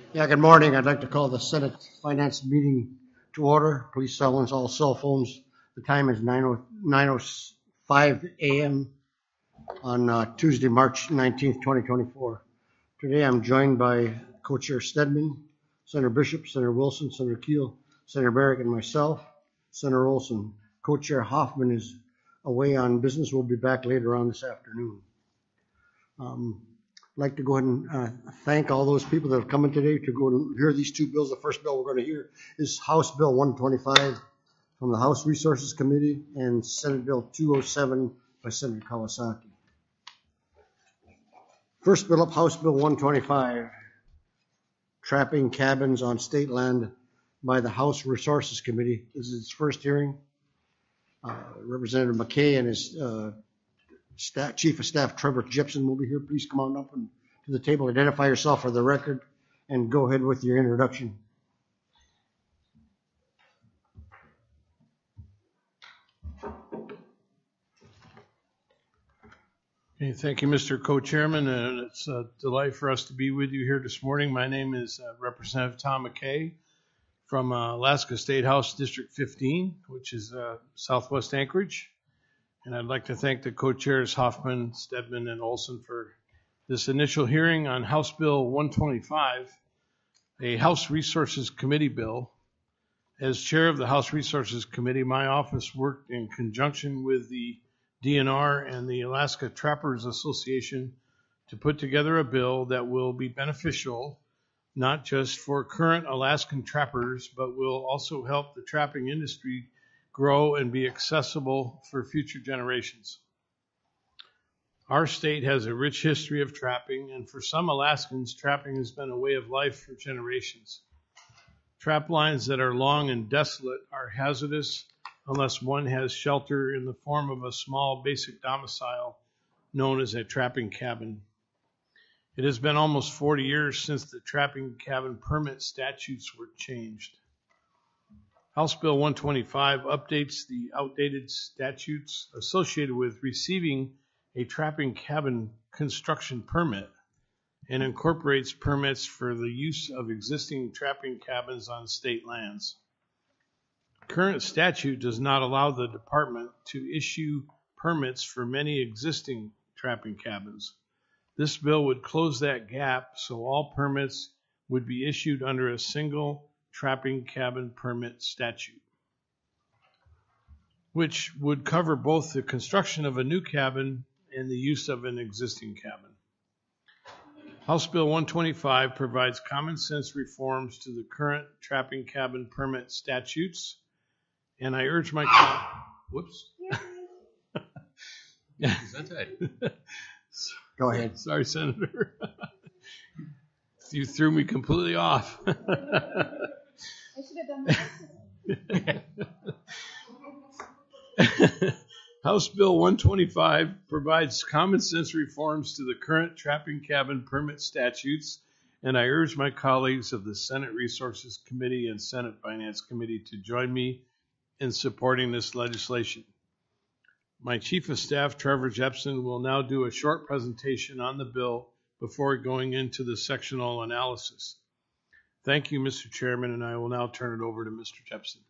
Yeah, good morning. I'd like to call the Senate Finance meeting to order. Please silence all cell phones. The time is 9:05 a.m. on Tuesday, March 19th, 2024. Today I'm joined by Co-Chair Stedman, Senator Bishop, Senator Wilson, Senator Keel, Senator Barrick, and myself, Senator Olson. Co-Chair Hoffman is away on business. We'll be back later on this afternoon. I'd like to go ahead and thank all those people that have come in today to go and hear these two bills. The first bill we're going to hear is House Bill 125 from the House Resources Committee and Senate Bill 207 by Senator Kawasaki. First bill up, House Bill 125, trapping cabins on state land by the House Resources Committee. This is its first hearing. Representative McKay and his Chief of Staff Trevor Jepson will be here. Please come on up and to the table, identify yourself for the record, and go ahead with your introduction. Okay, thank you, Mr. Co-Chairman, and it's a delight for us to be with you here this morning. My name is Representative Tom McKay from Alaska State House District 15, which is southwest Anchorage. And I'd like to thank the co-chairs Hoffman, Stedman, and Olson for this initial hearing on House Bill 125, a House Resources Committee bill. As chair of the House Resources Committee, my office worked in conjunction with the DNR and the Alaska Trappers Association to put together a bill that will be beneficial not just for current Alaskan trappers, but will also help the trapping industry grow and be accessible for future generations. Our state has a rich history of trapping, and for some Alaskans, trapping has been a way of life for generations. Trap lines that are long and desolate are hazardous unless one has shelter in the form of a small basic domicile known as a trapping cabin. It has been almost 40 years since the trapping cabin permit statutes were changed. House Bill 125 updates the outdated statutes associated with receiving a trapping cabin construction permit and incorporates permits for the use of existing trapping cabins on state lands. Current statute does not allow the department to issue permits for many existing trapping cabins. This bill would close that gap so all permits would be issued under a single trapping cabin permit statute, which would cover both the construction of a new cabin and the use of an existing cabin. House Bill 125 provides common sense reforms to the current trapping cabin permit statutes, and I urge my whoops. Go ahead. Sorry, Senator. You threw me completely off. I should have done that. House Bill 125 provides common sense reforms to the current trapping cabin permit statutes, and I urge my colleagues of the Senate Resources Committee and Senate Finance Committee to join me in supporting this legislation. My Chief of Staff, Trevor Jepson, will now do a short presentation on the bill before going into the sectional analysis. Thank you, Mr. Chairman, and I will now turn it over to Mr. Jepson.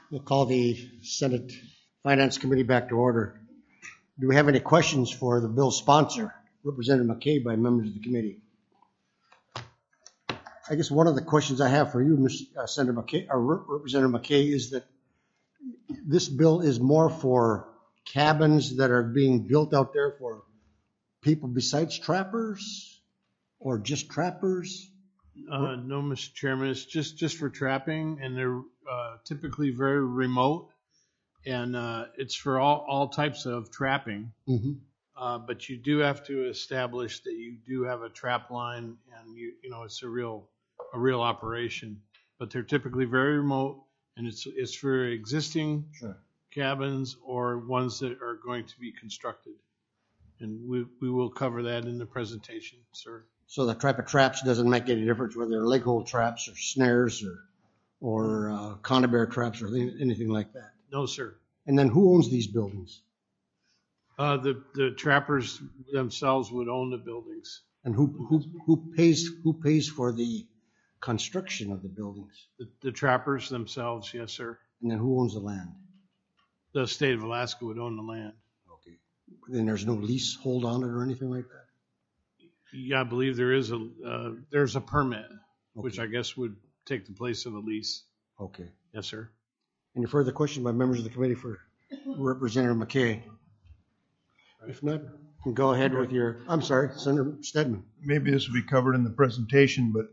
We'll call the Senate Finance Committee back to order. Do we have any questions for the bill sponsor, Representative McKay, by members of the committee? I guess one of the questions I have for you, Senator McKay, or Representative McKay, is that this bill is more for cabins that are being built out there for people besides trappers, or just trappers? No, Mr. Chairman, it's just for trapping, and they're typically very remote, and it's for all types of trapping. Mm-hmm. But you do have to establish that you do have a trap line, and you know it's a real operation. But they're typically very remote, and it's for existing cabins or ones that are going to be constructed. And we will cover that in the presentation, sir. So the type of traps doesn't make any difference whether they're leg hold traps or snares or conibear traps or anything like that? No, sir. And then who owns these buildings? The trappers themselves would own the buildings. And who pays for the construction of the buildings? The trappers themselves, yes, sir. And then who owns the land? The state of Alaska would own the land. Okay. Then there's no leasehold on it or anything like that? Yeah, I believe there is there's a permit, which Okay. I guess would take the place of a lease. Okay. Yes, sir. Any further question by members of the committee for Representative McKay? If not, you can go ahead with your, I'm sorry, Senator Stedman. Maybe this will be covered in the presentation, but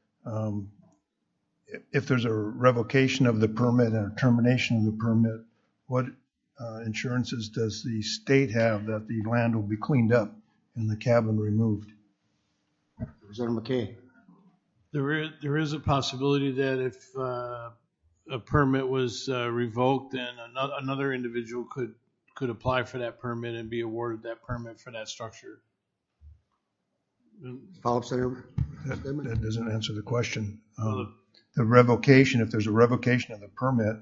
if there's a revocation of the permit and a termination of the permit, what insurances does the state have that the land will be cleaned up and the cabin removed? Representative McKay. There is a possibility that if a permit was revoked, then another individual could apply for that permit and be awarded that permit for that structure. Follow-up, Senator Stedman? That doesn't answer the question. The revocation, if there's a revocation of the permit,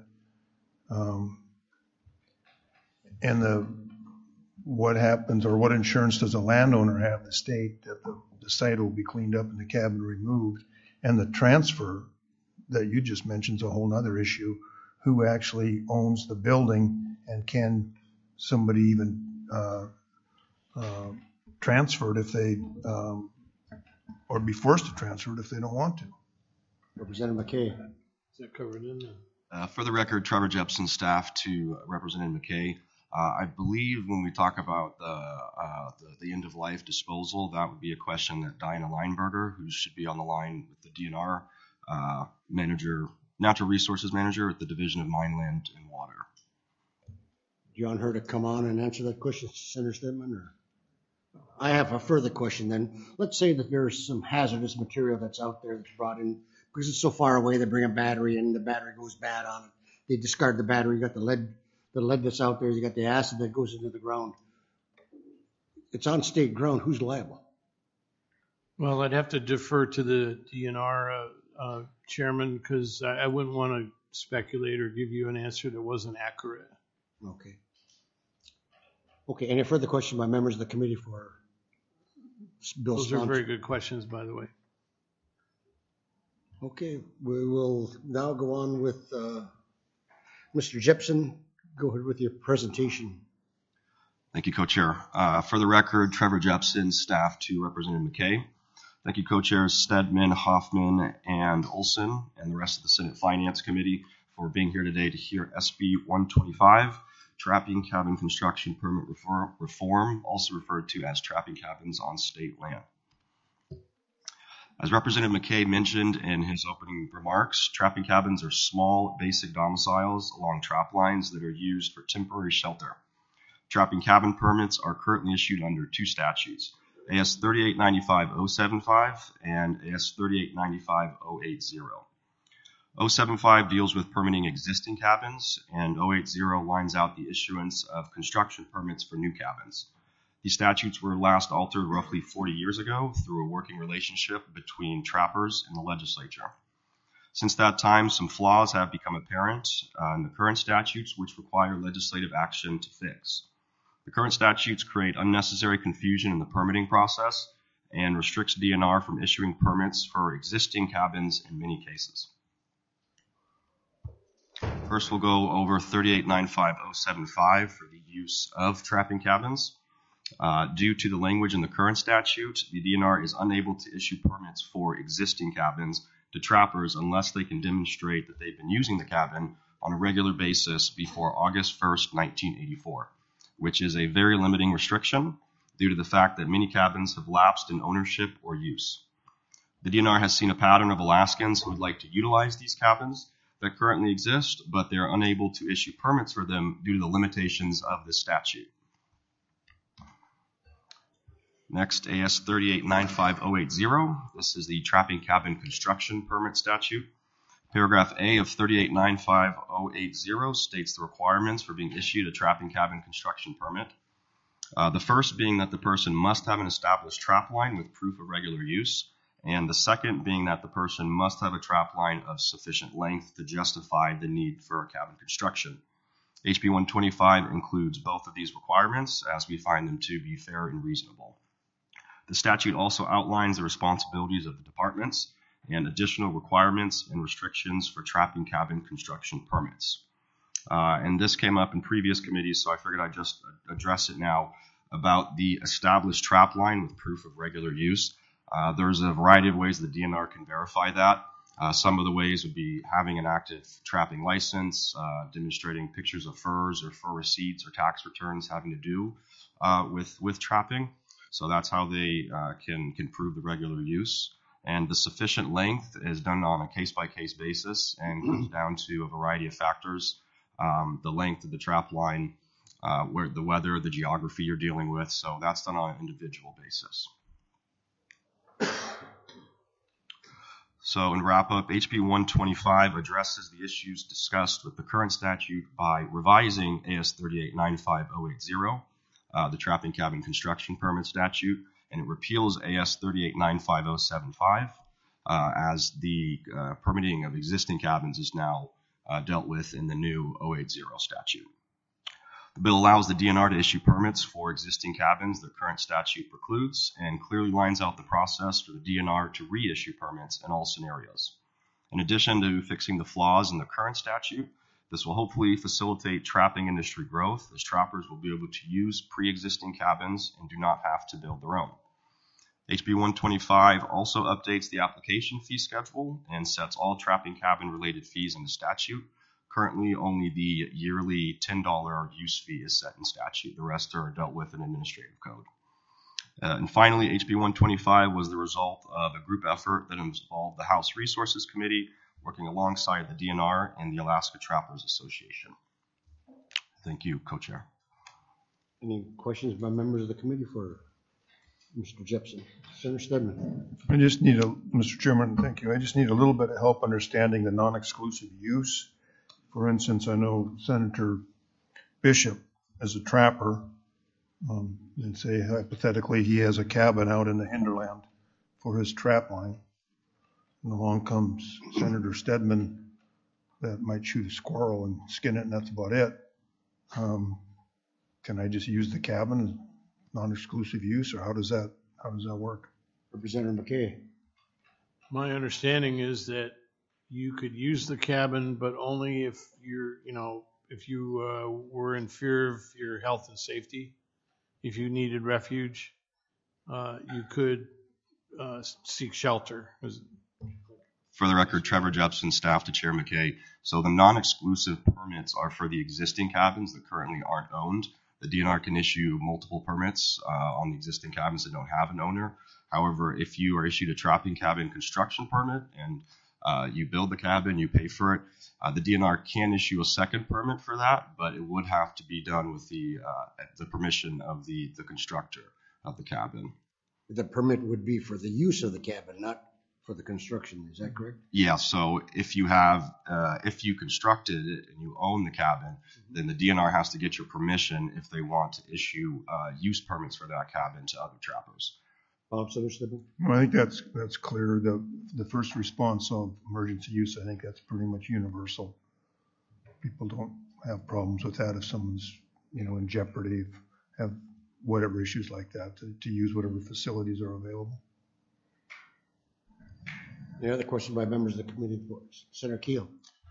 and what happens, or what insurance does a landowner have, the state, that the site will be cleaned up and the cabin removed, and the transfer that you just mentioned is a whole other issue. Who actually owns the building, and can somebody even transfer it if they, or be forced to transfer it if they don't want to? Representative McKay. Is that covered in there? For the record, Trevor Jepson, staff to Representative McKay. I believe when we talk about the end-of-life disposal, that would be a question that Diana Lineberger, who should be on the line with the DNR manager, natural resources manager at the Division of Mine, Land, and Water. Do you want her to come on and answer that question, Senator Stedman? Or? I have a further question then. Let's say that there's some hazardous material that's out there that's brought in because it's so far away. They bring a battery in, the battery goes bad on it. They discard the battery. You got the lead that's out there. You got the acid that goes into the ground. It's on state ground. Who's liable? Well, I'd have to defer to the DNR chairman because I wouldn't want to speculate or give you an answer that wasn't accurate. Okay. Okay. Any further question by members of the committee for Bill Those sponsor? are very good questions, by the way. Okay. We will now go on with Mr. Jepson. Go ahead with your presentation. Thank you, Co-Chair. For the record, Trevor Jepson, staff to Representative McKay. Thank you, Co-Chairs Stedman, Hoffman, and Olson, and the rest of the Senate Finance Committee for being here today to hear SB 125, Trapping Cabin Construction Permit Reform, also referred to as trapping cabins on state land. As Representative McKay mentioned in his opening remarks, trapping cabins are small, basic domiciles along trap lines that are used for temporary shelter. Trapping cabin permits are currently issued under two statutes, AS 3895-075 and AS 3895-080. 075 deals with permitting existing cabins, and 080 lines out the issuance of construction permits for new cabins. These statutes were last altered roughly 40 years ago through a working relationship between trappers and the legislature. Since that time, some flaws have become apparent in the current statutes, which require legislative action to fix. The current statutes create unnecessary confusion in the permitting process and restricts DNR from issuing permits for existing cabins in many cases. First, we'll go over 3895.075 for the use of trapping cabins. Due to the language in the current statute, the DNR is unable to issue permits for existing cabins to trappers unless they can demonstrate that they've been using the cabin on a regular basis before August 1st, 1984, which is a very limiting restriction due to the fact that many cabins have lapsed in ownership or use. The DNR has seen a pattern of Alaskans who would like to utilize these cabins that currently exist, but they are unable to issue permits for them due to the limitations of this statute. Next, AS 3895.080. This is the trapping cabin construction permit statute. Paragraph A of 3895.080 states the requirements for being issued a trapping cabin construction permit. The first being that the person must have an established trap line with proof of regular use, and the second being that the person must have a trap line of sufficient length to justify the need for a cabin construction. HB 125 includes both of these requirements as we find them to be fair and reasonable. The statute also outlines the responsibilities of the departments and additional requirements and restrictions for trapping cabin construction permits. And this came up in previous committees, so I figured I'd just address it now about the established trap line with proof of regular use. There's a variety of ways the DNR can verify that. Some of the ways would be having an active trapping license, demonstrating pictures of furs or fur receipts or tax returns having to do with trapping. So that's how they can prove the regular use. And the sufficient length is done on a case-by-case basis and comes down to a variety of factors. The length of the trap line, where the weather, the geography you're dealing with. So that's done on an individual basis. So in wrap-up, HB 125 addresses the issues discussed with the current statute by revising AS 3895.080, the trapping cabin construction permit statute, and it repeals AS 3895.075 as the permitting of existing cabins is now dealt with in the new 080 statute. The bill allows the DNR to issue permits for existing cabins the current statute precludes and clearly lines out the process for the DNR to reissue permits in all scenarios. In addition to fixing the flaws in the current statute, this will hopefully facilitate trapping industry growth as trappers will be able to use pre-existing cabins and do not have to build their own. HB 125 also updates the application fee schedule and sets all trapping cabin related fees in the statute. Currently, only the yearly $10 use fee is set in statute. The rest are dealt with in administrative code. And finally, HB 125 was the result of a group effort that involved the House Resources Committee working alongside the DNR and the Alaska Trappers Association. Thank you, Co-Chair. Any questions by members of the committee for Mr. Jepson? Senator Stedman. I just need Mr. Chairman, thank you. I just need a little bit of help understanding the non-exclusive use. For instance, I know Senator Bishop is a trapper, and say hypothetically he has a cabin out in the hinterland for his trap line. And along comes Senator Stedman that might shoot a squirrel and skin it, and that's about it. Can I just use the cabin as non-exclusive use, or how does that work? Representative McKay. My understanding is that you could use the cabin, but only if if you were in fear of your health and safety. If you needed refuge, you could seek shelter. For the record, Trevor Jepson, staff to Chair McKay. So the non-exclusive permits are for the existing cabins that currently aren't owned. The DNR can issue multiple permits on the existing cabins that don't have an owner. However, if you are issued a trapping cabin construction permit and you build the cabin, you pay for it, the DNR can issue a second permit for that, but it would have to be done with the permission of the constructor of the cabin. The permit would be for the use of the cabin, not for the construction. Is that correct? Yeah. So if you constructed it and you own the cabin, then the DNR has to get your permission if they want to issue use permits for that cabin to other trappers. Senator Stedman. Well, I think that's clear. The first response of emergency use, I think that's pretty much universal. People don't have problems with that if someone's in jeopardy, have whatever issues like that to use whatever facilities are available. Any other question by members of the committee? Senator Keel.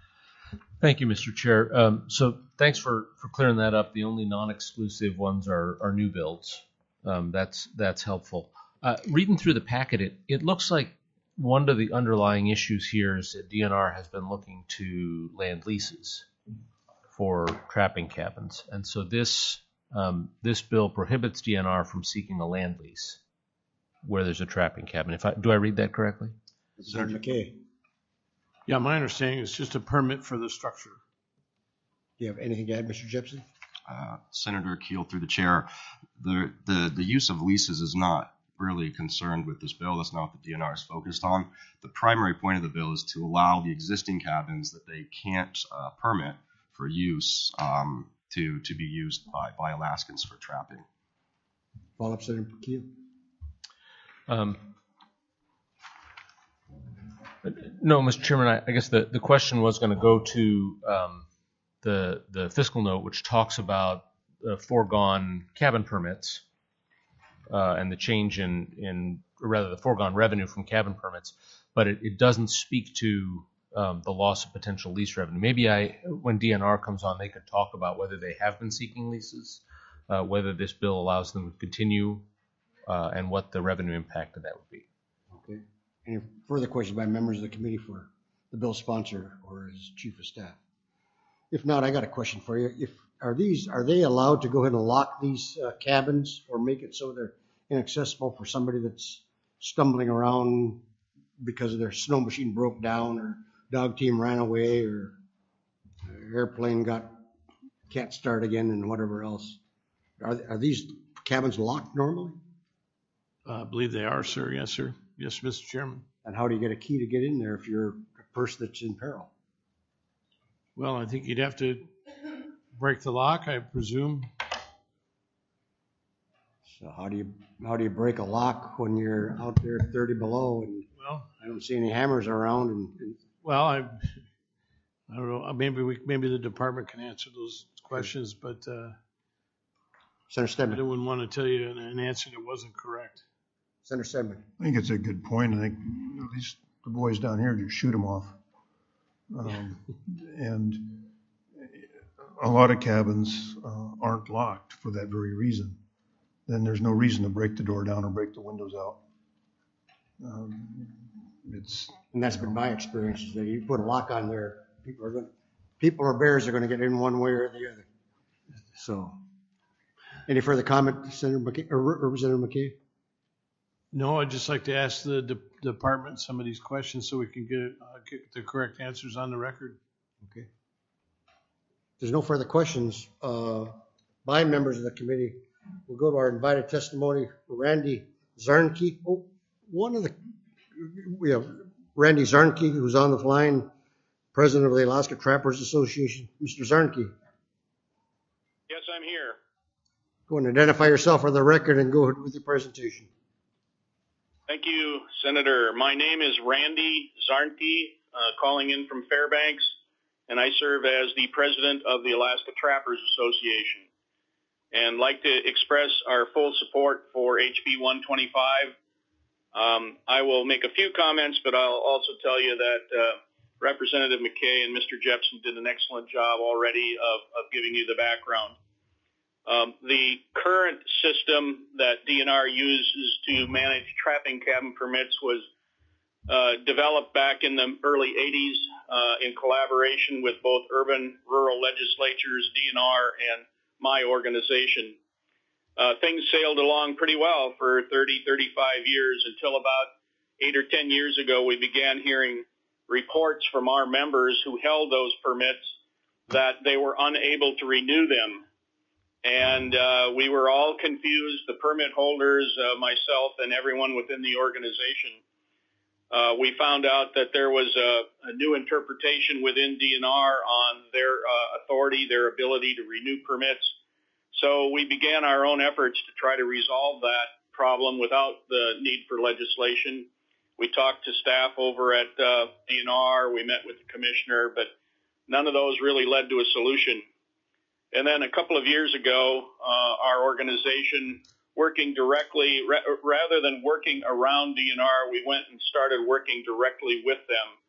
Thank you, Mr. Chair. So thanks for clearing that up. The only non-exclusive ones are new builds. That's helpful. Reading through the packet, it looks like one of the underlying issues here is that DNR has been looking to land leases for trapping cabins, and so this bill prohibits DNR from seeking a land lease where there's a trapping cabin. Do I read that correctly? Senator McKay, Yeah, my understanding is just a permit for the structure. do you have anything to add, Mr. Jepson? Senator Keel, through the chair, the use of leases is not really concerned with this bill. That's not what the DNR is focused on. The primary point of the bill is to allow the existing cabins that they can't permit for use to be used by Alaskans for trapping. Follow up, Senator McKay. No, Mr. Chairman, I guess the question was going to go to the fiscal note, which talks about the foregone cabin permits and the change the foregone revenue from cabin permits, but it doesn't speak to the loss of potential lease revenue. Maybe when DNR comes on, they could talk about whether they have been seeking leases, whether this bill allows them to continue, and what the revenue impact of that would be. Okay. Any further questions by members of the committee for the bill sponsor or his chief of staff? If not, I got a question for you. Are they allowed to go ahead and lock these cabins or make it so they're inaccessible for somebody that's stumbling around because their snow machine broke down or dog team ran away or airplane can't start again and whatever else? Are these cabins locked normally? I believe they are, sir. Yes, sir. Yes, Mr. Chairman. And how do you get a key to get in there if you're a person that's in peril? Well, I think you'd have to break the lock, I presume. So how do you break a lock when you're out there at 30 below and Well, I don't see any hammers around and well, I don't know. Maybe the department can answer those questions, but Senator I Stedman. wouldn't want to tell you an answer that wasn't correct. Senator Stedman. I think it's a good point. I think at least the boys down here just shoot them off. And a lot of cabins aren't locked for that very reason. Then there's no reason to break the door down or break the windows out. And that's been my experience is that you put a lock on there, people or bears are going to get in one way or the other. So, any further comment, Senator McKay or Representative McKay? No, I'd just like to ask the department some of these questions so we can get the correct answers on the record. Okay. If there's no further questions by members of the committee, we'll go to our invited testimony. Randy Zarnke. Oh, we have Randy Zarnke, who's on the line, president of the Alaska Trappers Association. Mr. Zarnke. Yes, I'm here. Go and identify yourself for the record and go ahead with your presentation. Thank you, Senator. My name is Randy Zarnke, calling in from Fairbanks, and I serve as the president of the Alaska Trappers Association. And like to express our full support for HB 125. I will make a few comments, but I'll also tell you that Representative McKay and Mr. Jepson did an excellent job already of giving you the background. The current system that DNR uses to manage trapping cabin permits was developed back in the early 80s in collaboration with both urban rural legislatures, DNR, and my organization. Things sailed along pretty well for 30, 35 years until about 8 or 10 years ago we began hearing reports from our members who held those permits that they were unable to renew them. And we were all confused, the permit holders, myself, and everyone within the organization. We found out that there was a new interpretation within DNR on their authority, their ability to renew permits. So we began our own efforts to try to resolve that problem without the need for legislation. We talked to staff over at DNR. We met with the commissioner, but none of those really led to a solution. And then a couple of years ago, our organization, working directly, rather than working around DNR, we went and started working directly with them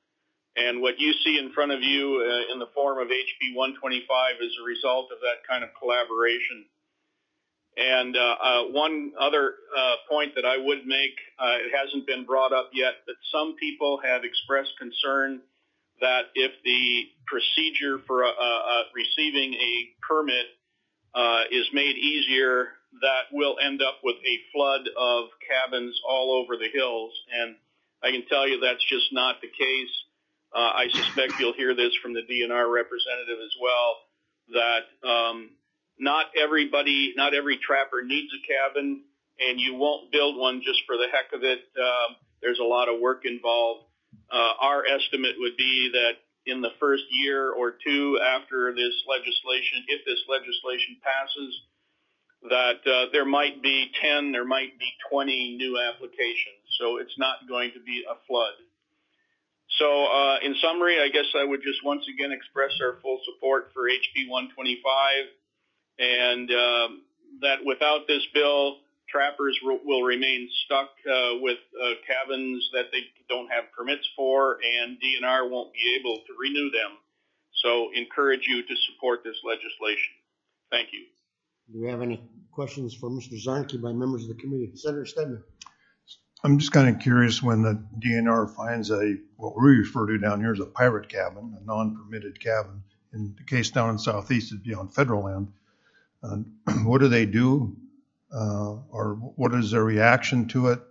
And what you see in front of you in the form of HB 125 is a result of that kind of collaboration. And one other point that I would make, it hasn't been brought up yet, but some people have expressed concern that if the procedure for receiving a permit is made easier, that we'll end up with a flood of cabins all over the hills. And I can tell you that's just not the case. I suspect you'll hear this from the DNR representative as well, that not every trapper needs a cabin, and you won't build one just for the heck of it. There's a lot of work involved. Our estimate would be that in the first year or two after this legislation, if this legislation passes, that there might be 10, there might be 20 new applications. So it's not going to be a flood. So in summary, I guess I would just once again express our full support for HB 125, and that without this bill, trappers will remain stuck with cabins that they don't have permits for, and DNR won't be able to renew them. So encourage you to support this legislation. Thank you. Do we have any questions for Mr. Zarnke by members of the committee? Senator Stedman. I'm just kind of curious when the DNR finds what we refer to down here as a pirate cabin, a non-permitted cabin. In the case down in Southeast, it'd be on federal land. What do they do? Or what is their reaction to it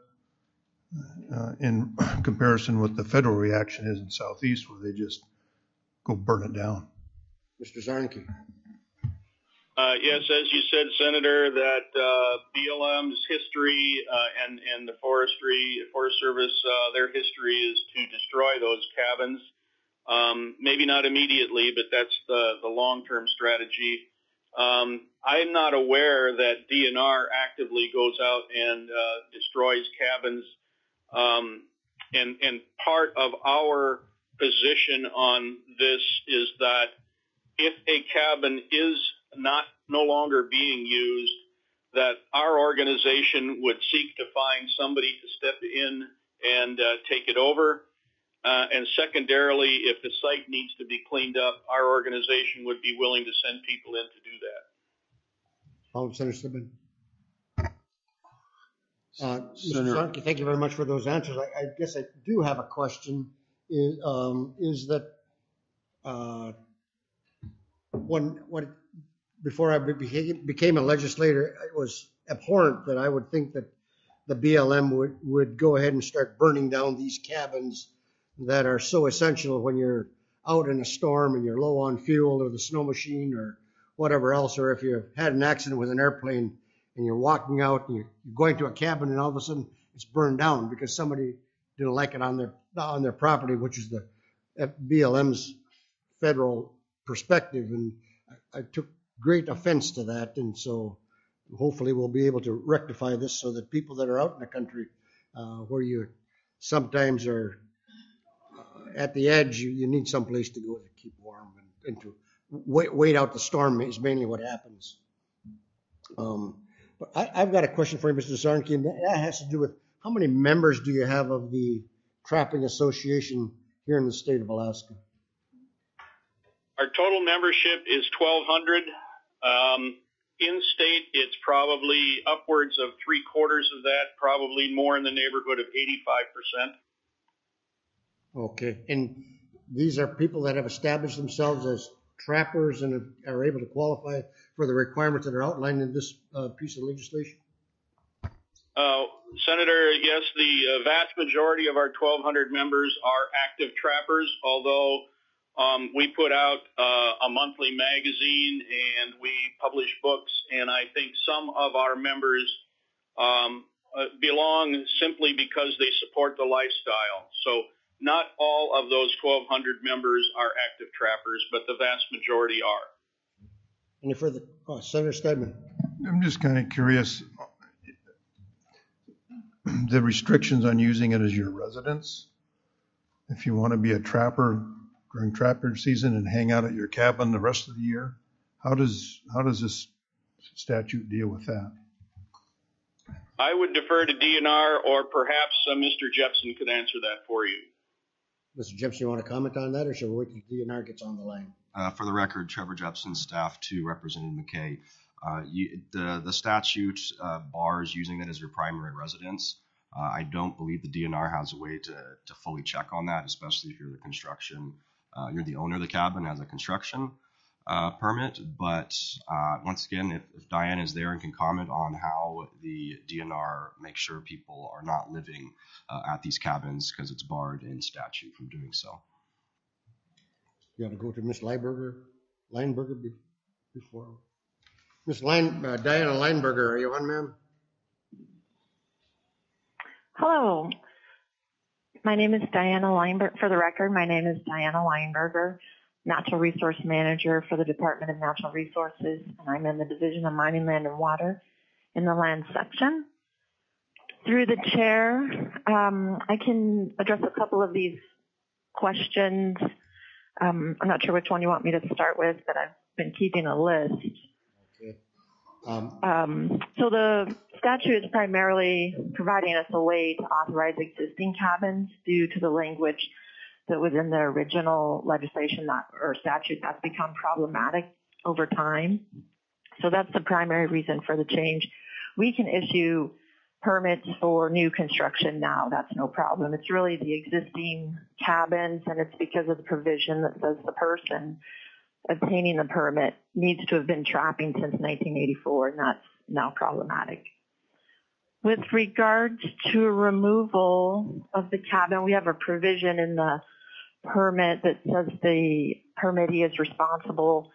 in comparison with the federal reaction is in Southeast, where they just go burn it down? Mr. Zarnke. Yes, as you said, Senator, that BLM's history and the Forest Service, their history is to destroy those cabins. Maybe not immediately, but that's the long-term strategy. I'm not aware that DNR actively goes out and destroys cabins. And part of our position on this is that if a cabin is no longer being used, that our organization would seek to find somebody to step in and take it over. And secondarily, if the site needs to be cleaned up, our organization would be willing to send people in to do that. Senator Stedman. Mr. Zarnke, thank you very much for those answers. I guess I do have a question. Is that before I became a legislator, it was abhorrent that I would think that the BLM would go ahead and start burning down these cabins that are so essential when you're out in a storm and you're low on fuel or the snow machine or whatever else, or if you've had an accident with an airplane and you're walking out and you're going to a cabin and all of a sudden it's burned down because somebody didn't like it on their property, which is the BLM's federal perspective. And I took great offense to that, and so hopefully we'll be able to rectify this so that people that are out in the country where you sometimes are at the edge, you need some place to go to keep warm and to wait out the storm is mainly what happens. But I've got a question for you, Mr. Zarnke, and that has to do with how many members do you have of the Trapping Association here in the state of Alaska? Our total membership is 1,200. In state, it's probably upwards of 3/4 of that, probably more in the neighborhood of 85%. Okay, and these are people that have established themselves as trappers and are able to qualify for the requirements that are outlined in this piece of legislation? Senator, yes, the vast majority of our 1,200 members are active trappers, although we put out a monthly magazine and we publish books, and I think some of our members belong simply because they support the lifestyle. So not all of those 1,200 members are active trappers, but the vast majority are. Any further? Senator Stedman. I'm just kind of curious, the restrictions on using it as your residence. If you want to be a trapper during trapper season and hang out at your cabin the rest of the year, how does this statute deal with that? I would defer to DNR, or perhaps Mr. Jepson could answer that for you. Mr. Jepson, you want to comment on that, or should we wait till DNR gets on the line? For the record, Trevor Jepson, staff to Representative McKay. The statute bars using that as your primary residence. I don't believe the DNR has a way to fully check on that, especially if you're you're the owner of the cabin, has a construction permit. But once again, if Diane is there and can comment on how the DNR makes sure people are not living at these cabins because it's barred in statute from doing so. You want to go to Ms. Lineberger before? Diana Lineberger, are you on, ma'am? Hello. My name is Diana Lineberger. For the record, my name is Diana Lineberger, Natural Resource Manager for the Department of Natural Resources, and I'm in the Division of Mining, Land, and Water in the Land section. Through the chair, I can address a couple of these questions. I'm not sure which one you want me to start with, but I've been keeping a list. Okay. So the statute is primarily providing us a way to authorize existing cabins due to the language that was in the original legislation or statute that's become problematic over time. So that's the primary reason for the change. We can issue permits for new construction now. That's no problem. It's really the existing cabins, and it's because of the provision that says the person obtaining the permit needs to have been trapping since 1984, and that's now problematic. With regards to removal of the cabin, we have a provision in the permit that says the permittee is responsible,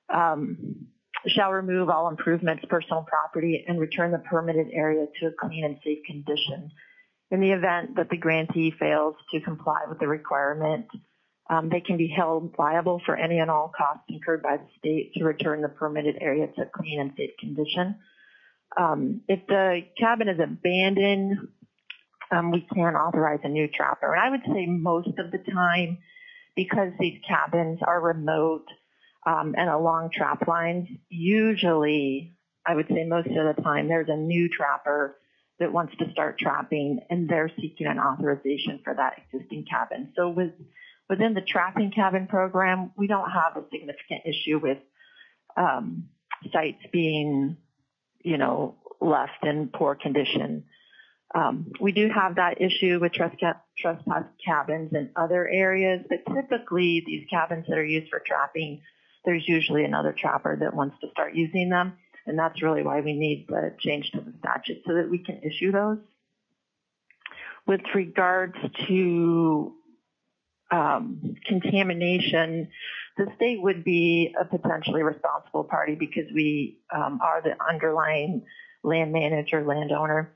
shall remove all improvements, personal property, and return the permitted area to a clean and safe condition. In the event that the grantee fails to comply with the requirement, they can be held liable for any and all costs incurred by the state to return the permitted area to a clean and safe condition. If the cabin is abandoned, we can authorize a new trapper. And I would say most of the time, because these cabins are remote and along trap lines, usually, I would say most of the time, there's a new trapper that wants to start trapping, and they're seeking an authorization for that existing cabin. So within the trapping cabin program, we don't have a significant issue with sites being, left in poor condition. We do have that issue with trespass cabins in other areas, but typically these cabins that are used for trapping, there's usually another trapper that wants to start using them, and that's really why we need the change to the statute so that we can issue those. With regards to contamination, the state would be a potentially responsible party because we are the underlying land manager, landowner.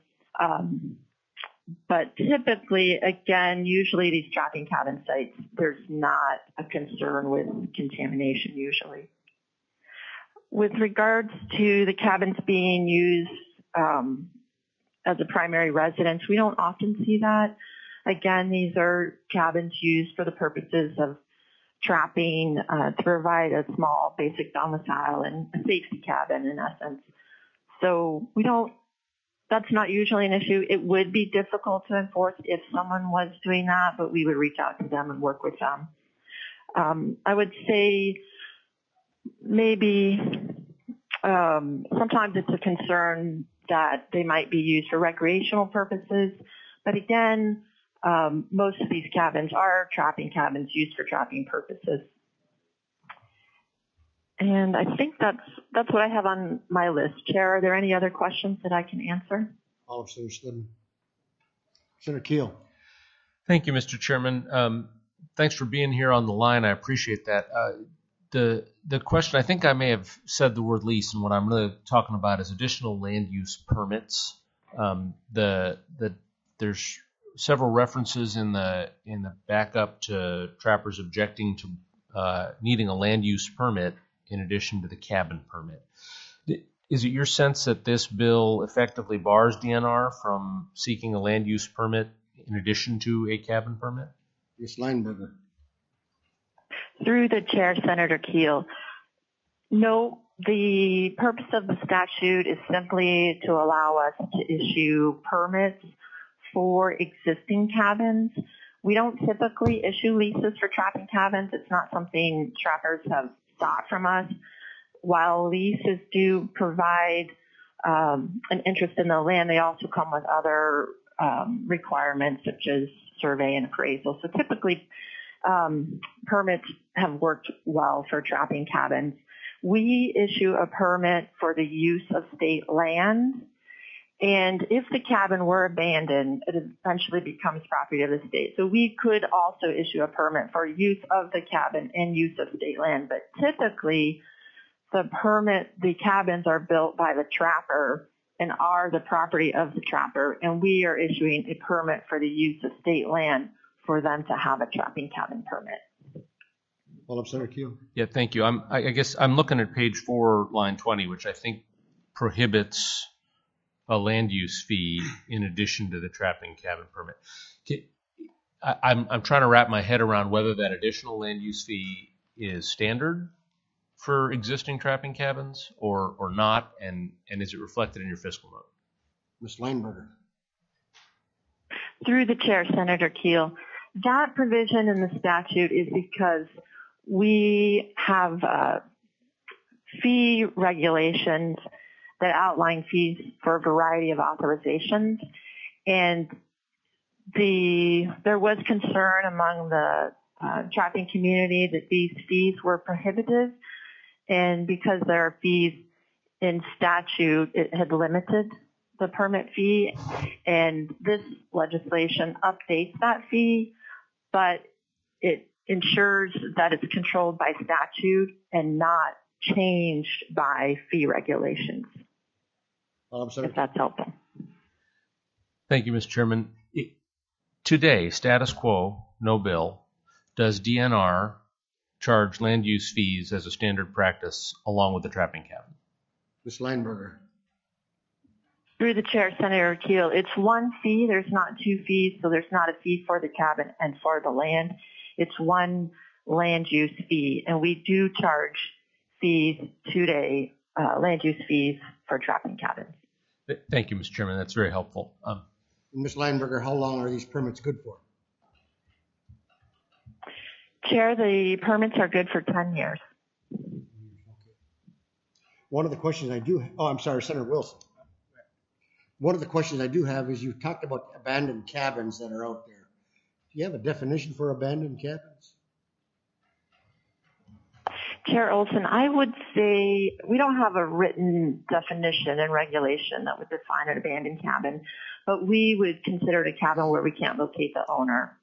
But typically, again, usually these trapping cabin sites, there's not a concern with contamination usually. With regards to the cabins being used as a primary residence, we don't often see that. Again, these are cabins used for the purposes of trapping to provide a small basic domicile and a safety cabin in essence. So that's not usually an issue. It would be difficult to enforce if someone was doing that, but we would reach out to them and work with them. I would say maybe sometimes it's a concern that they might be used for recreational purposes, but again, most of these cabins are trapping cabins used for trapping purposes. And I think that's what I have on my list. Chair, are there any other questions that I can answer? All understood. Senator Keel. Thank you, Mr. Chairman. Thanks for being here on the line. I appreciate that. The question, I think I may have said the word lease, and what I'm really talking about is additional land use permits. There's several references in the backup to trappers objecting to needing a land use permit in addition to the cabin permit. Is it your sense that this bill effectively bars DNR from seeking a land use permit in addition to a cabin permit? Ms. Lineberger. Through the chair, Senator Keel. No, the purpose of the statute is simply to allow us to issue permits for existing cabins We don't typically issue leases for trapping cabins. It's not something trappers have sought from us. While leases do provide an interest in the land, they also come with other requirements such as survey and appraisal. So typically, permits have worked well for trapping cabins. We issue a permit for the use of state land, and if the cabin were abandoned, it eventually becomes property of the state. So we could also issue a permit for use of the cabin and use of state land, but typically the cabins are built by the trapper and are the property of the trapper, and we are issuing a permit for the use of state land for them to have a trapping cabin permit. Well, Senator Keel. Yeah, thank you. I guess I'm looking at page 4, line 20, which I think prohibits a land use fee in addition to the trapping cabin permit. I'm trying to wrap my head around whether that additional land use fee is standard for existing trapping cabins or not, and is it reflected in your fiscal note? Ms. Lineberger. Through the chair, Senator Keel, that provision in the statute is because we have fee regulations that outline fees for a variety of authorizations, and there was concern among the trapping community that these fees were prohibitive, and because there are fees in statute, it had limited the permit fee, and this legislation updates that fee, but it ensures that it's controlled by statute and not changed by fee regulations. If that's helpful. Thank you, Mr. Chairman. Today, status quo, no bill, does DNR charge land use fees as a standard practice along with the trapping cabin? Ms. Lineberger. Through the chair, Senator Keel, it's one fee. There's not two fees, so there's not a fee for the cabin and for the land. It's one land use fee, and we do charge fees today, land use fees for trapping cabins. Thank you, Mr. Chairman. That's very helpful. Ms. Lineberger, how long are these permits good for? Chair, the permits are good for 10 years. One of the questions I do, I'm sorry, Senator Wilson. One of the questions I do have is you talked about abandoned cabins that are out there. Do you have a definition for abandoned cabins? Chair Olson, I would say we don't have a written definition and regulation that would define an abandoned cabin, but we would consider it a cabin where we can't locate the owner.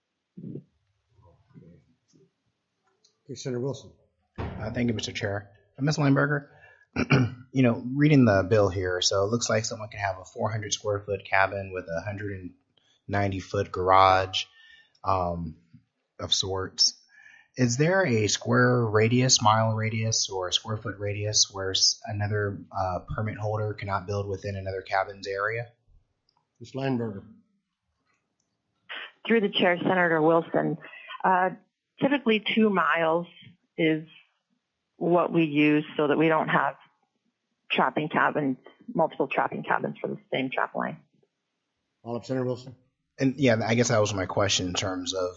Okay, Senator Wilson. Thank you, Mr. Chair. Ms. Lineberger, reading the bill here, so it looks like someone can have a 400 square foot cabin with a 190 foot garage of sorts. Is there a square radius, mile radius, or a square foot radius where another permit holder cannot build within another cabin's area? Ms. Lineberger. Through the chair, Senator Wilson, typically 2 miles is what we use so that we don't have trapping cabins, multiple trapping cabins for the same trap line. All up, Senator Wilson. And yeah, I guess that was my question in terms of,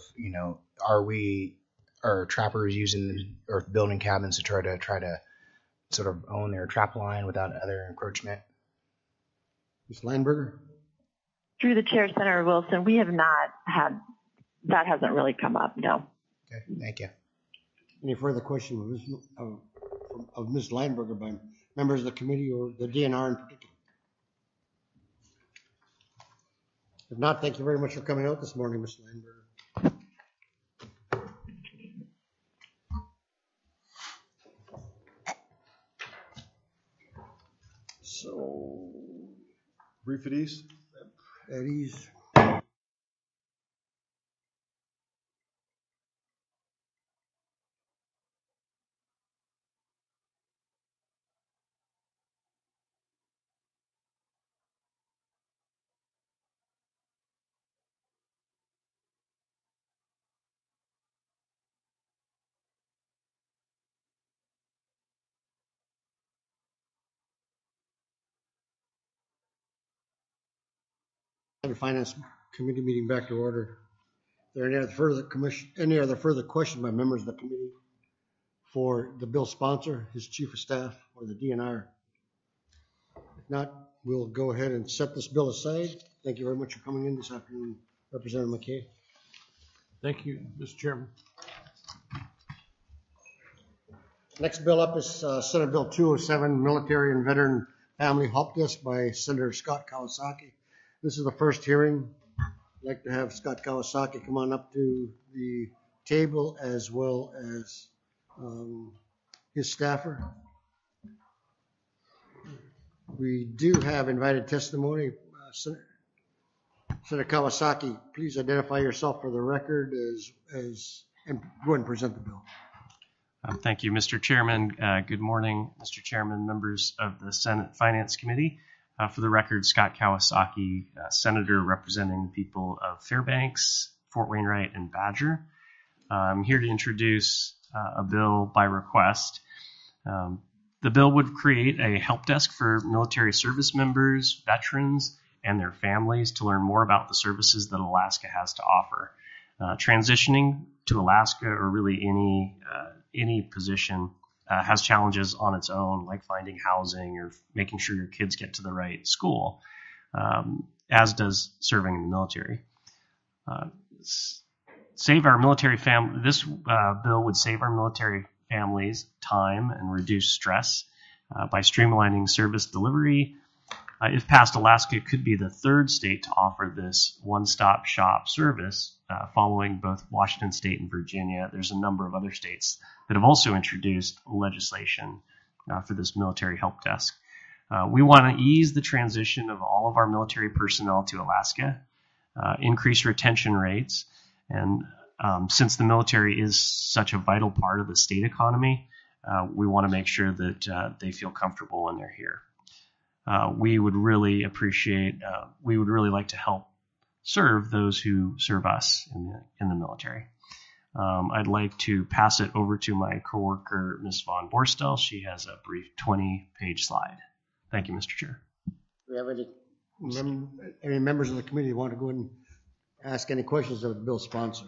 are trappers using or building cabins to try to sort of own their trap line without other encroachment? Ms. Lineberger. Through the chair, Senator Wilson, we have not had, that hasn't really come up, no. Okay, thank you. Any further questions of Ms. Lineberger by members of the committee or the DNR in particular? If not, thank you very much for coming out this morning, Ms. Lineberger. So, brief at ease. At ease. The Finance Committee meeting back to order. there any other further question by members of the committee for the bill sponsor, his chief of staff, or the DNR? If not, we'll go ahead and set this bill aside. Thank you very much for coming in this afternoon, Representative McKay. Thank you, Mr. Chairman. Next bill up is Senate Bill 207, Military and Veteran Family Help Desk by Senator Scott Kawasaki. This is the first hearing. I'd like to have Scott Kawasaki come on up to the table as well as his staffer. We do have invited testimony. Senator Kawasaki, please identify yourself for the record and go ahead and present the bill. Thank you, Mr. Chairman. Good morning, Mr. Chairman, members of the Senate Finance Committee. For the record, Scott Kawasaki, Senator representing the people of Fairbanks, Fort Wainwright, and Badger. I'm here to introduce a bill by request. The bill would create a help desk for military service members, veterans, and their families to learn more about the services that Alaska has to offer. Transitioning to Alaska, or really any position, has challenges on its own, like finding housing or making sure your kids get to the right school, as does serving in the military. Save our military family. This bill would save our military families time and reduce stress by streamlining service delivery. If passed, Alaska could be the third state to offer this one-stop shop service, following both Washington State and Virginia. There's a number of other states that have also introduced legislation for this military help desk. We want to ease the transition of all of our military personnel to Alaska, increase retention rates, and since the military is such a vital part of the state economy, we want to make sure that they feel comfortable when they're here. We would really like to help serve those who serve us in the military. I'd like to pass it over to my coworker, Ms. Von Borstel. She has a brief 20-page slide. Thank you, Mr. Chair. Do we have any members of the committee who want to go ahead and ask any questions of the bill sponsor?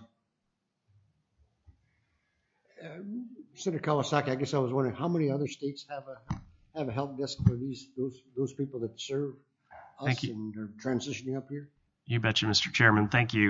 Senator Kawasaki, I guess I was wondering how many other states have a help desk for those people that serve us and are transitioning up here? You betcha, Mr. Chairman. Thank you.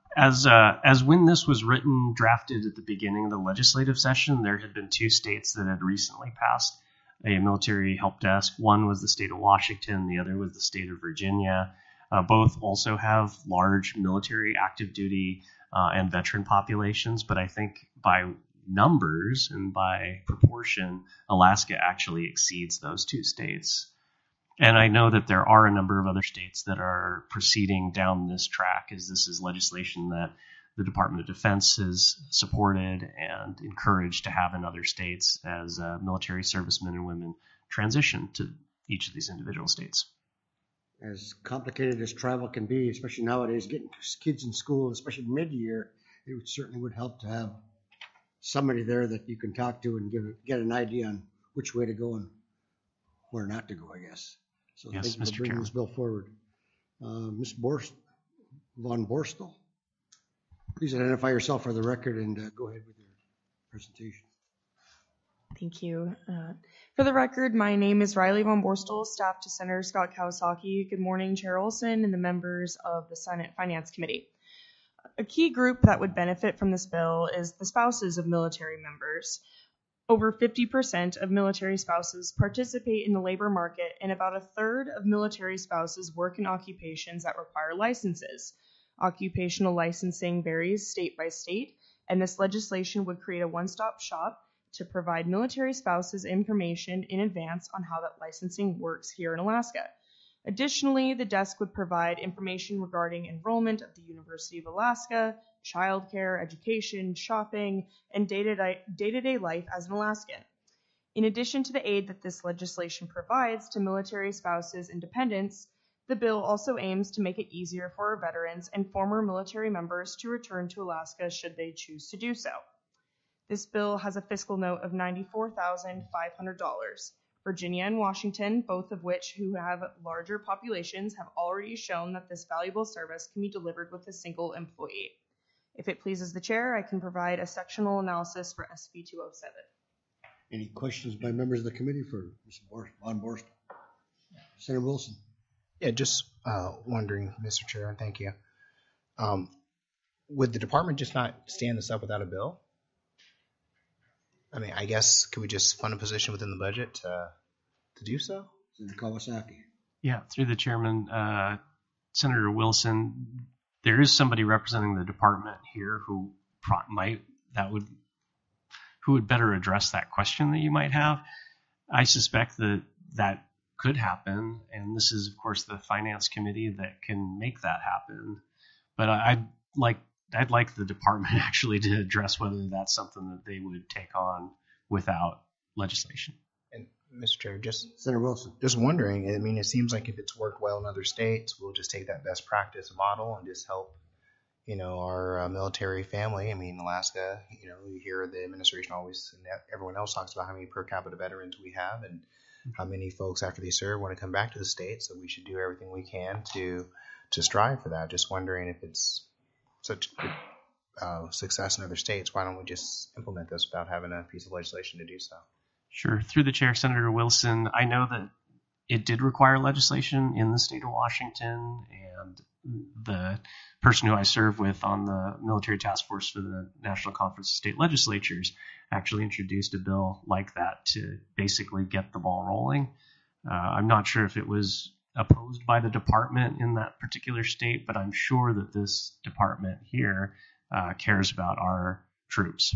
As when this was written, drafted at the beginning of the legislative session, there had been two states that had recently passed a military help desk. One was the state of Washington, the other was the state of Virginia. Both also have large military active duty and veteran populations, but I think by numbers and by proportion, Alaska actually exceeds those two states. And I know that there are a number of other states that are proceeding down this track, as this is legislation that the Department of Defense has supported and encouraged to have in other states as military servicemen and women transition to each of these individual states. As complicated as travel can be, especially nowadays, getting kids in school, especially mid-year, it certainly would help to have somebody there that you can talk to and get an idea on which way to go and where not to go, I guess. So yes, thank you for bringing this bill forward. Ms. Von Borstel, please identify yourself for the record and go ahead with your presentation. Thank you. For the record, my name is Riley Von Borstel, staff to Senator Scott Kawasaki. Good morning, Chair Olson and the members of the Senate Finance Committee. A key group that would benefit from this bill is the spouses of military members. Over 50% of military spouses participate in the labor market, and about a third of military spouses work in occupations that require licenses. Occupational licensing varies state by state, and this legislation would create a one-stop shop to provide military spouses information in advance on how that licensing works here in Alaska. Additionally, the desk would provide information regarding enrollment at the University of Alaska, childcare, education, shopping, and day-to-day life as an Alaskan. In addition to the aid that this legislation provides to military spouses and dependents, the bill also aims to make it easier for our veterans and former military members to return to Alaska should they choose to do so. This bill has a fiscal note of $94,500. Virginia and Washington, both of which who have larger populations, have already shown that this valuable service can be delivered with a single employee. If it pleases the chair, I can provide a sectional analysis for SB 207. Any questions by members of the committee for Mr. Von Borstel? Senator Wilson. Yeah, just wondering, Mr. Chair, and thank you. Would the department just not stand this up without a bill? I mean, I guess, could we just fund a position within the budget to do so? Senator Kawasaki. Yeah, through the chairman, Senator Wilson, there is somebody representing the department here who would better address that question that you might have. I suspect that could happen, and this is, of course, the finance committee that can make that happen. But I'd like the department actually to address whether that's something that they would take on without legislation. And Mr. Chair, Senator Wilson. Just wondering, I mean, it seems like if it's worked well in other states, we'll just take that best practice model and just help, our military family. I mean, Alaska, you hear the administration always, and everyone else talks about how many per capita veterans we have and how many folks after they serve want to come back to the state. So we should do everything we can to strive for that. Just wondering if it's such success in other states, why don't we just implement this without having a piece of legislation to do so? Sure. Through the chair, Senator Wilson, I know that it did require legislation in the state of Washington, and the person who I serve with on the military task force for the National Conference of State Legislatures actually introduced a bill like that to basically get the ball rolling. I'm not sure if it was opposed by the department in that particular state, but I'm sure that this department here cares about our troops.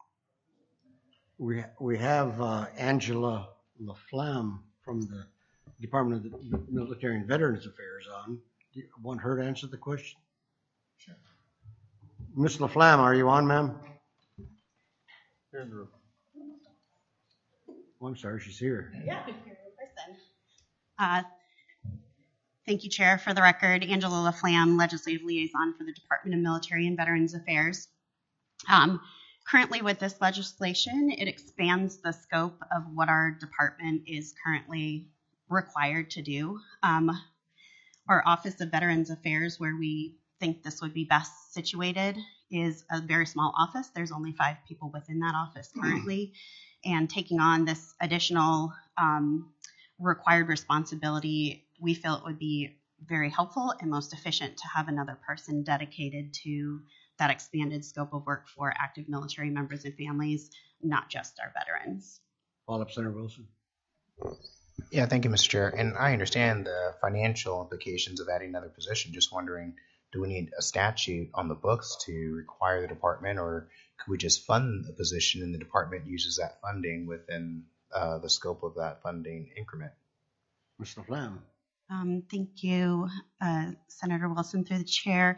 We have Angela LaFlamme from the Department of the Military and Veterans Affairs on. Do you want her to answer the question? Sure. Ms. LaFlamme, are you on, ma'am? Here in the room. Oh, I'm sorry, she's here. Yeah, here in person. Thank you, Chair. For the record, Angela LaFlamme, Legislative Liaison for the Department of Military and Veterans Affairs. Currently with this legislation, it expands the scope of what our department is currently required to do. Our Office of Veterans Affairs, where we think this would be best situated, is a very small office. There's only 5 people within that office currently, and taking on this additional required responsibility, we feel it would be very helpful and most efficient to have another person dedicated to that expanded scope of work for active military members and families, not just our veterans. Follow-up, Senator Wilson. Yeah, thank you, Mr. Chair. And I understand the financial implications of adding another position. Just wondering, do we need a statute on the books to require the department, or could we just fund a position and the department uses that funding within the scope of that funding increment? Mr. Flam. Thank you, Senator Wilson, through the chair.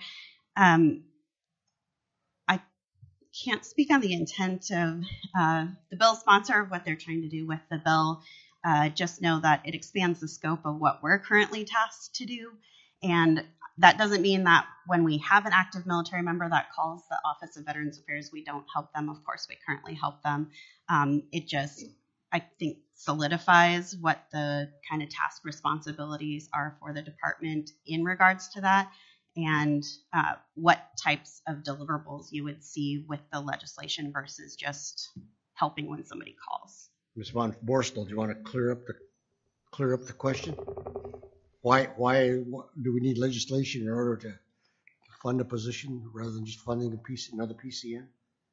I can't speak on the intent of the bill sponsor, what they're trying to do with the bill. Just know that it expands the scope of what we're currently tasked to do. And that doesn't mean that when we have an active military member that calls the Office of Veterans Affairs, we don't help them. Of course, we currently help them. It just, I think, solidifies what the kind of task responsibilities are for the department in regards to that, and what types of deliverables you would see with the legislation versus just helping when somebody calls. Ms. Von Borstel, do you want to clear up the question? Why do we need legislation in order to fund a position rather than just funding another PCN?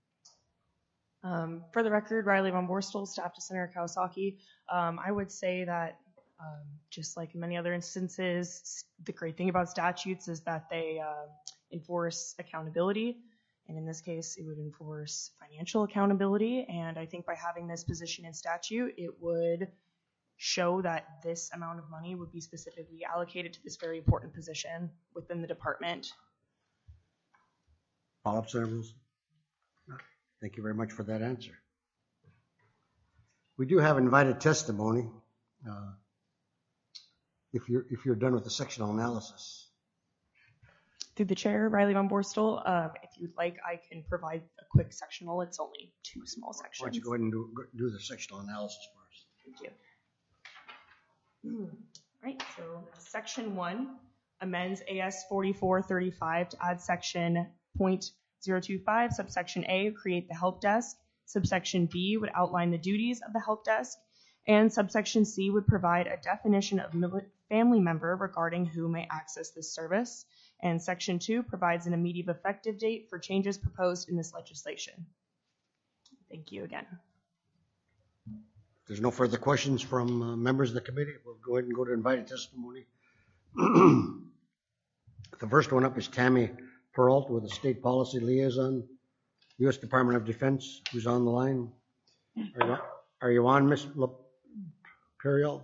For the record, Riley Von Borstel, staff to Senator Kawasaki. I would say that just like in many other instances, the great thing about statutes is that they enforce accountability. And in this case, it would enforce financial accountability. And I think by having this position in statute, it would show that this amount of money would be specifically allocated to this very important position within the department. Follow-up, Senator Wilson. Thank you very much for that answer. We do have invited testimony. If you're done with the sectional analysis. Through the chair, Riley Von Borstel, if you'd like, I can provide a quick sectional. It's only 2 small sections. Why don't you go ahead and do the sectional analysis for us. Thank you. Right, so Section 1 amends AS 4435 to add Section 025, subsection A, create the help desk. Subsection B would outline the duties of the help desk. And subsection C would provide a definition of family member regarding who may access this service. And section 2 provides an immediate effective date for changes proposed in this legislation. Thank you again. If there's no further questions from members of the committee, we'll go ahead and go to invited testimony. The first one up is Tammy Peralt with the State Policy Liaison, U.S. Department of Defense, who's on the line. Are you on, Ms. Peralt?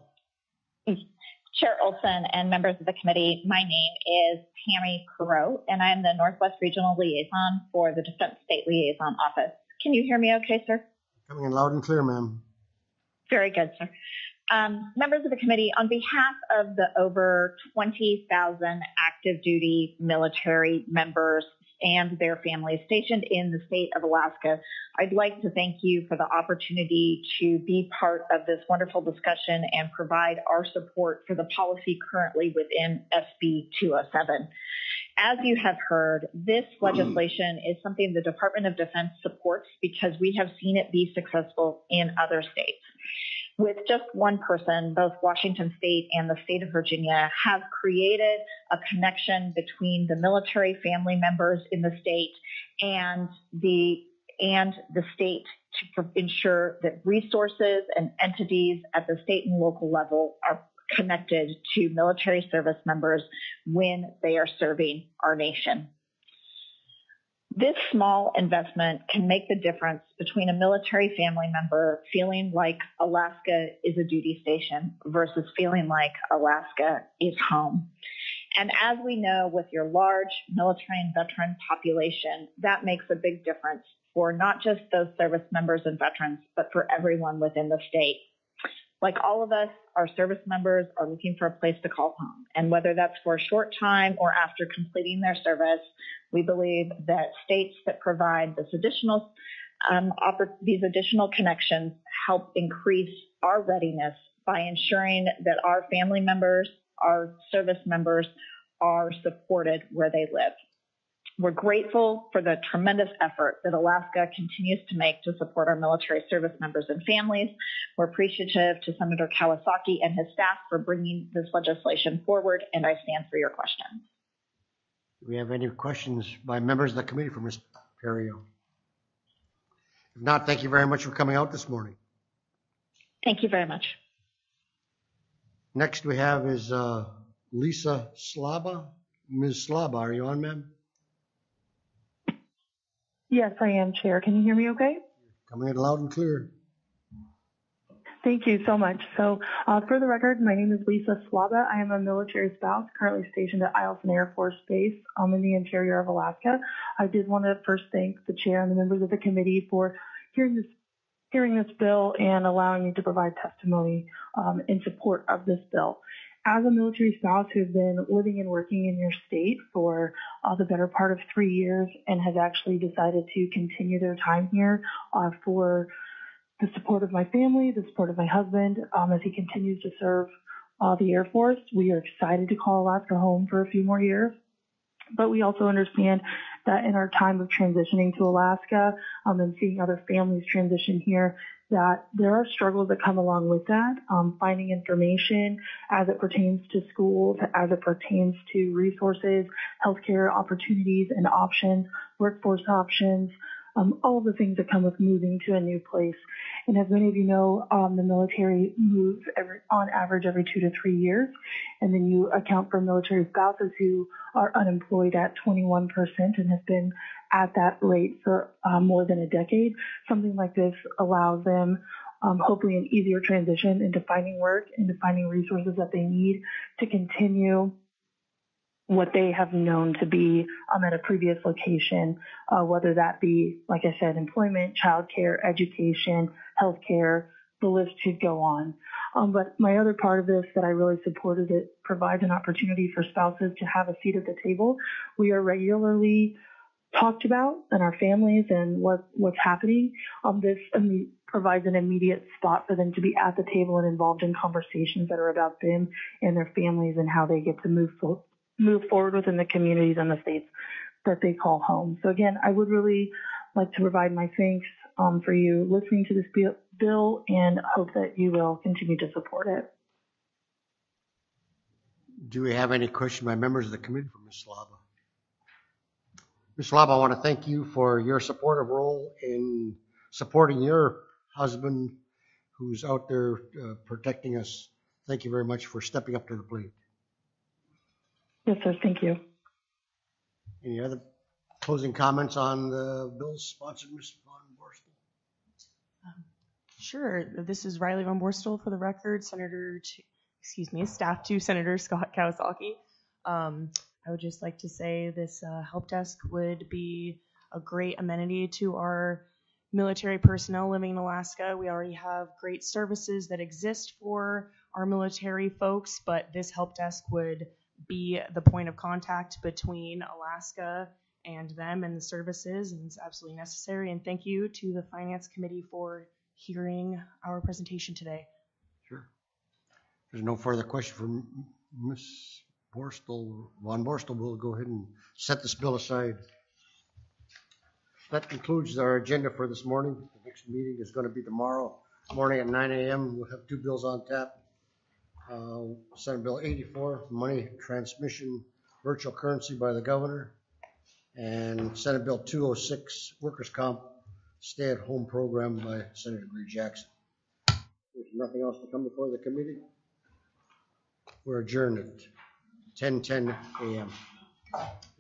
Chair Olson and members of the committee, my name is Tammy Perot, and I'm the Northwest Regional Liaison for the Defense State Liaison Office. Can you hear me okay, sir? Coming in loud and clear, ma'am. Very good, sir. Members of the committee, on behalf of the over 20,000 active duty military members and their families stationed in the state of Alaska, I'd like to thank you for the opportunity to be part of this wonderful discussion and provide our support for the policy currently within SB 207. As you have heard, this legislation is something the Department of Defense supports because we have seen it be successful in other states. With just one person, both Washington State and the state of Virginia have created a connection between the military family members in the state and the state to ensure that resources and entities at the state and local level are connected to military service members when they are serving our nation. This small investment can make the difference between a military family member feeling like Alaska is a duty station versus feeling like Alaska is home. And as we know, with your large military and veteran population, that makes a big difference for not just those service members and veterans, but for everyone within the state. Like all of us, our service members are looking for a place to call home. And whether that's for a short time or after completing their service, we believe that states that provide this these additional connections help increase our readiness by ensuring that our family members, our service members are supported where they live. We're grateful for the tremendous effort that Alaska continues to make to support our military service members and families. We're appreciative to Senator Kawasaki and his staff for bringing this legislation forward, and I stand for your questions. Do we have any questions by members of the committee for Ms. Perot? If not, thank you very much for coming out this morning. Thank you very much. Next we have is Lisa Slaba. Ms. Slaba, are you on, ma'am? Yes, I am, Chair. Can you hear me okay? Coming in loud and clear. Thank you so much. So for the record, my name is Lisa Slaba. I am a military spouse currently stationed at Eielson Air Force Base in the interior of Alaska. I did want to first thank the chair and the members of the committee for hearing this bill and allowing me to provide testimony in support of this bill. As a military spouse who has been living and working in your state for the better part of 3 years and has actually decided to continue their time here for the support of my family, the support of my husband, as he continues to serve the Air Force. We are excited to call Alaska home for a few more years, but we also understand that in our time of transitioning to Alaska and seeing other families transition here, that there are struggles that come along with that, finding information as it pertains to schools, as it pertains to resources, healthcare opportunities and options, workforce options, all of the things that come with moving to a new place. And as many of you know, the military moves on average every 2 to 3 years. And then you account for military spouses who are unemployed at 21% and have been at that rate for more than a decade. Something like this allows them hopefully an easier transition into finding work, into finding resources that they need to continue what they have known to be at a previous location, whether that be, like I said, employment, childcare, education, healthcare, the list should go on. But my other part of this that I really support is it provides an opportunity for spouses to have a seat at the table. We are regularly talked about in our families and what's happening. This provides an immediate spot for them to be at the table and involved in conversations that are about them and their families and how they get to move forward within the communities and the states that they call home. So again, I would really like to provide my thanks for you listening to this bill and hope that you will continue to support it. Do we have any questions by members of the committee for Ms. Slaba? Ms. Slaba, I want to thank you for your supportive role in supporting your husband who's out there protecting us. Thank you very much for stepping up to the plate. Yes, sir. Thank you. Any other closing comments on the bill sponsored Ms. Von Borstel? Sure. This is Riley Von Borstel for the record. Staff to Senator Scott Kawasaki. I would just like to say this help desk would be a great amenity to our military personnel living in Alaska. We already have great services that exist for our military folks, but this help desk would be the point of contact between Alaska and them and the services, and it's absolutely necessary. And thank you to the Finance Committee for hearing our presentation today. Sure. There's no further question from Ms. Borstel. Von Borstel will go ahead and set this bill aside. That concludes our agenda for this morning. The next meeting is going to be tomorrow morning at 9 a.m. We'll have two bills on tap. Senate Bill 84, money transmission virtual currency by the governor, and Senate Bill 206, workers' comp stay-at-home program by Senator Greg Jackson. There's nothing else to come before the committee. We're adjourned at 10:10 a.m.